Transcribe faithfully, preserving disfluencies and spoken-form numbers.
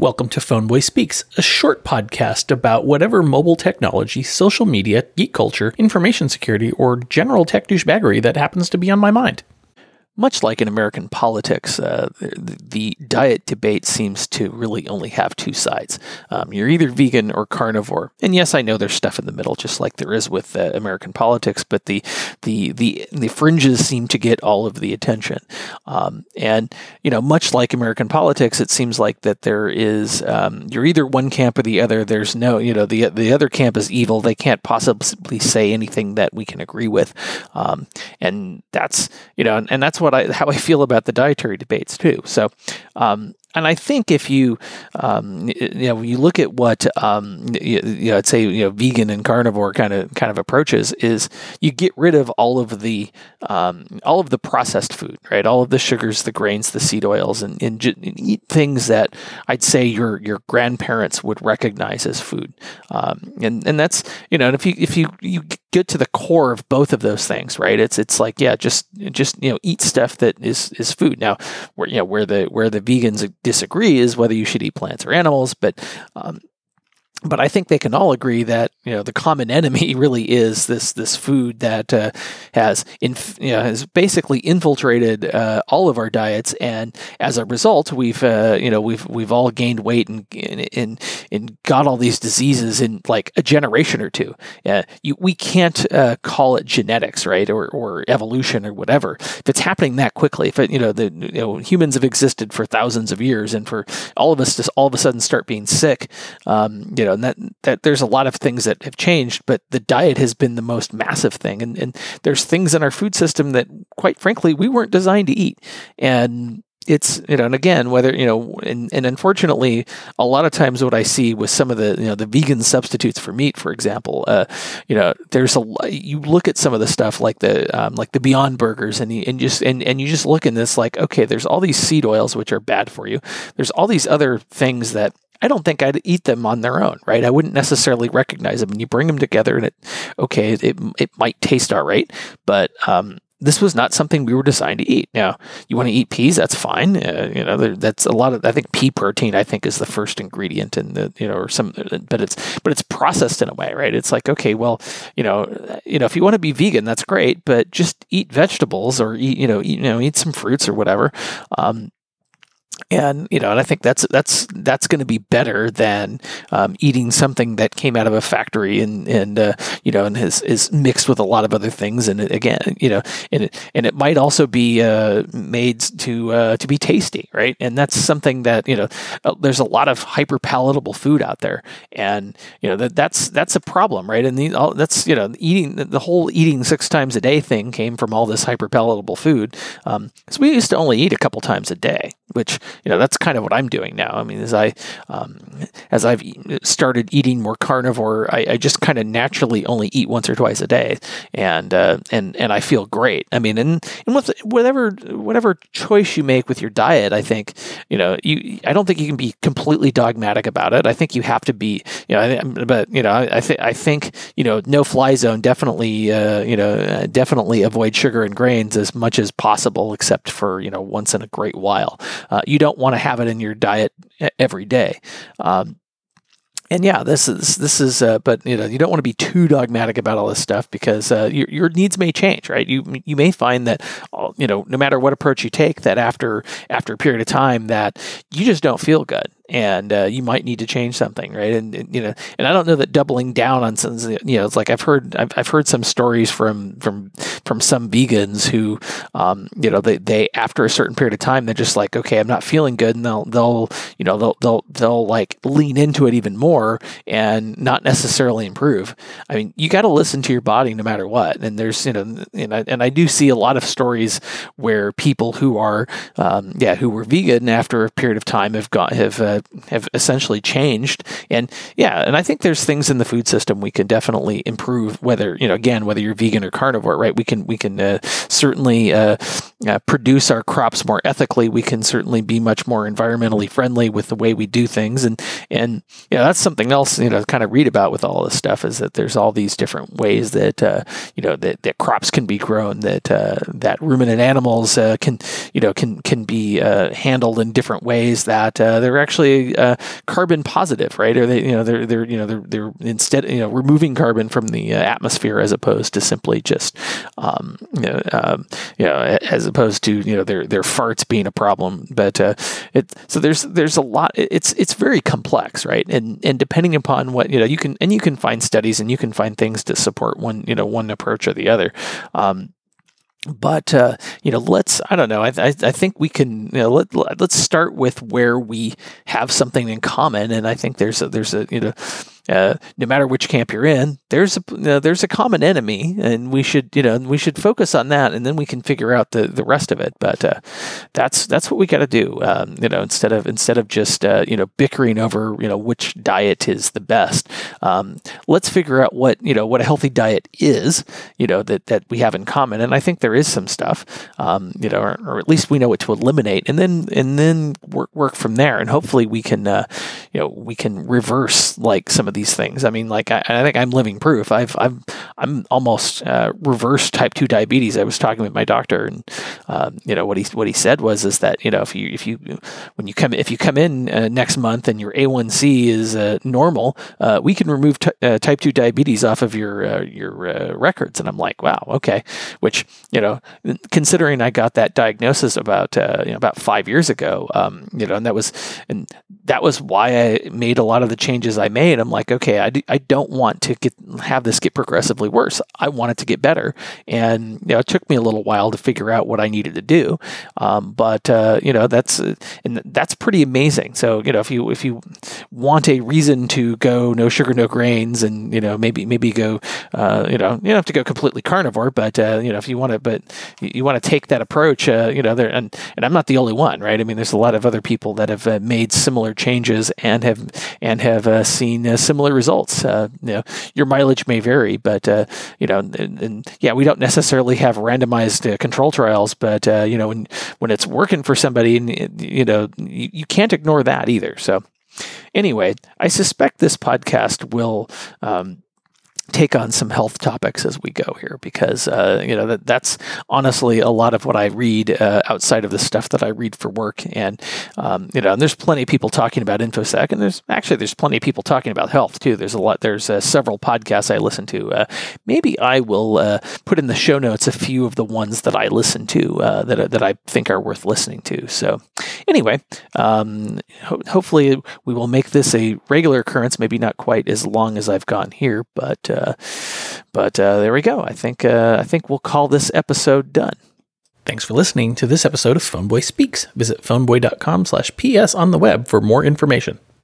Welcome to Phoneboy Speaks, a short podcast about whatever mobile technology, social media, geek culture, information security, or general tech douchebaggery that happens to be on my mind. Much like in American politics, uh, the, the diet debate seems to really only have two sides. Um, you're either vegan or carnivore. And yes, I know there's stuff in the middle, just like there is with uh, American politics, but the, the the the fringes seem to get all of the attention. Um, and, you know, much like American politics, it seems like that there is, um, you're either one camp or the other. There's no, you know, the the other camp is evil. They can't possibly say anything that we can agree with. Um, and that's, you know, and, and that's what I, how I feel about the dietary debates too. So, um, and I think if you, um, you know, when you look at what, um, you, you know, I'd say, you know, vegan and carnivore kind of kind of approaches, is you get rid of all of the, um, all of the processed food, right? All of the sugars, the grains, the seed oils, and, and, j- and eat things that I'd say your your grandparents would recognize as food. Um, and and that's, you know, and if you if you you get to the core of both of those things, right? It's it's like, yeah, just just you know, eat stuff that is is food. Now, where you know where the where the vegans disagree is whether you should eat plants or animals, but um, but I think they can all agree that, you know, the common enemy really is this this food that uh, has inf- you know, has basically infiltrated uh, all of our diets, and as a result, we've uh, you know we've we've all gained weight and and and got all these diseases in like a generation or two. Uh, you, we can't uh, call it genetics, right, or or evolution or whatever. If it's happening that quickly, if it, you know the you know humans have existed for thousands of years, and for all of us to all of a sudden start being sick, um, you know. And that, that there's a lot of things that have changed, but the diet has been the most massive thing. And, and there's things in our food system that, quite frankly, we weren't designed to eat. And it's, you know, and again, whether, you know, and, and unfortunately, a lot of times what I see with some of the, you know, the vegan substitutes for meat, for example, uh, you know, there's a, you look at some of the stuff like the, um, like the Beyond Burgers, and you, and just, and, and you just look in this like, okay, there's all these seed oils, which are bad for you. There's all these other things that I don't think I'd eat them on their own, right? I wouldn't necessarily recognize them. And you bring them together and it, okay, it it might taste all right, but um, this was not something we were designed to eat. Now, you want to eat peas, that's fine. Uh, you know, there, that's a lot of, I think pea protein, I think, is the first ingredient in the, you know, or some, but it's, but it's processed in a way, right? It's like, okay, well, you know, you know, if you want to be vegan, that's great, but just eat vegetables or eat, you know, eat, you know, eat some fruits or whatever. Um, And, you know, and I think that's, that's, that's going to be better than, um, eating something that came out of a factory and, and, uh, you know, and is, is mixed with a lot of other things. And it, again, you know, and it, and it might also be, uh, made to, uh, to be tasty. Right. And that's something that, you know, uh, there's a lot of hyper palatable food out there, and, you know, that that's, that's a problem. Right. And the, all, that's, you know, eating, the whole eating six times a day thing came from all this hyper palatable food. Um, cause we used to only eat a couple times a day, which, you know, that's kind of what I'm doing now. I mean, as I, um, as I've started eating more carnivore, I, I just kind of naturally only eat once or twice a day, and uh, and and I feel great. I mean, and and with whatever whatever choice you make with your diet, I think, you know, you I don't think you can be completely dogmatic about it. I think you have to be, you know, but you know, I, I think I think you know, no fly zone. Definitely, uh, you know, definitely avoid sugar and grains as much as possible, except for, you know, once in a great while. Uh, you don't want to have it in your diet every day. Um, And yeah, this is, this is, uh, but you know, you don't want to be too dogmatic about all this stuff, because uh, your your needs may change, right? You you may find that, you know, no matter what approach you take, that after after a period of time, that you just don't feel good, and uh, you might need to change something, right? And, and you know, and I don't know that doubling down on some, you know, it's like I've heard I've, I've heard some stories from from from some vegans who, um, you know, they they after a certain period of time, they're just like, okay, I'm not feeling good, and they'll they'll you know they'll they'll they'll like lean into it even more and not necessarily improve. I mean, you got to listen to your body no matter what. And there's, you know, and I, and I do see a lot of stories where people who are, um, yeah, who were vegan after a period of time have got, have, uh, have essentially changed. And yeah, and I think there's things in the food system we can definitely improve, whether, you know, again, whether you're vegan or carnivore, right? We can, we can, uh, certainly, uh, uh, produce our crops more ethically. We can certainly be much more environmentally friendly with the way we do things. And, and, you know, that's something else, you know, kind of read about with all this stuff, is that there's all these different ways that, uh, you know, that, that crops can be grown, that, uh, that ruminant animals, uh, can, you know, can, can be, uh, handled in different ways, that, uh, they're actually actually uh, carbon positive, right? Or they, you know, they're they're you know they're they're instead you know removing carbon from the uh, atmosphere as opposed to simply just um, you know um, you know as opposed to you know their their farts being a problem. But uh, it so there's there's a lot. It's it's very complex, right? And and depending upon what you know you can and you can find studies and you can find things to support one you know one approach or the other. Um, But, uh, you know, let's, I don't know, I, I, I think we can, you know, let, let's start with where we have something in common. And I think there's a, there's a, you know, uh, no matter which camp you're in, there's a, you know, there's a common enemy, and we should, you know, we should focus on that, and then we can figure out the, the rest of it. But, uh, that's, that's what we got to do. Um, you know, instead of, instead of just, uh, you know, bickering over, you know, which diet is the best, um, let's figure out what, you know, what a healthy diet is, you know, that, that we have in common. And I think there is some stuff, um, you know, or, or at least we know what to eliminate, and then, and then work, work from there. And hopefully we can, uh, you know, we can reverse like some of these things. I mean, like I, I think I'm living proof. I've, I've, I'm almost uh, reverse type two diabetes. I was talking with my doctor, and um, you know what he what he said was is that you know if you if you when you come if you come in uh, next month and your A one C is uh, normal, uh, we can remove t- uh, type two diabetes off of your uh, your uh, records. And I'm like, wow, okay. Which you know, considering I got that diagnosis about uh, you know, about five years ago, um, you know, and that was and that was why I made a lot of the changes I made. I'm like, okay, I, do, I don't want to get have this get progressively worse. I want it to get better. And, you know, it took me a little while to figure out what I needed to do. Um, but, uh, you know, that's, uh, and that's pretty amazing. So, you know, if you, if you want a reason to go no sugar, no grains, and, you know, maybe, maybe go, uh, you know, you don't have to go completely carnivore, but, uh, you know, if you want to, but you, you want to take that approach, uh, you know, there, and, and I'm not the only one, right? I mean, there's a lot of other people that have uh, made similar changes and have, and have uh, seen uh, similar results. Uh, you know, your mileage may vary, but, uh, you know, and, and yeah, we don't necessarily have randomized uh, control trials, but, uh, you know, when, when it's working for somebody, and you know, you, you can't ignore that either. So anyway, I suspect this podcast will, um, take on some health topics as we go here, because uh, you know that that's honestly a lot of what I read uh, outside of the stuff that I read for work. And um, you know, and there's plenty of people talking about InfoSec, and there's actually there's plenty of people talking about health too. There's a lot. There's uh, several podcasts I listen to. Uh, maybe I will uh, put in the show notes a few of the ones that I listen to uh, that that I think are worth listening to. So anyway, um, ho- hopefully we will make this a regular occurrence. Maybe not quite as long as I've gone here, but. Uh, Uh, but uh, there we go. I think uh, I think we'll call this episode done. Thanks for listening to this episode of PhoneBoy Speaks. Visit phoneboy dot com slash P S on the web for more information.